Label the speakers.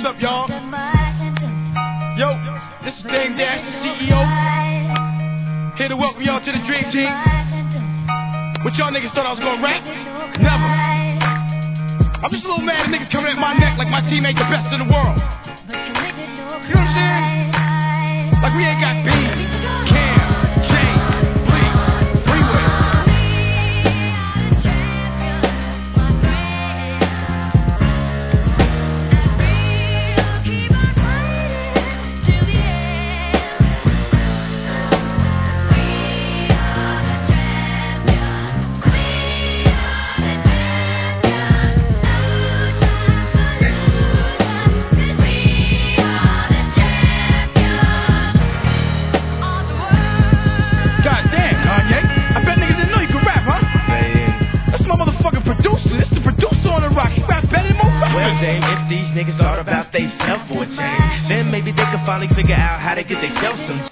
Speaker 1: up, y'all? Yo, this is Dame Dash, the CEO. Here to welcome y'all to the Dream Team. What y'all niggas thought I was gonna rap? Never. I'm just a little mad at niggas coming at my neck like my team ain't the best in the world. You know what I'm saying? Like we ain't got beans, Cam, James, Lee, Freeway.
Speaker 2: If these niggas thought about they self for a change, then maybe they could finally figure out how to get they self some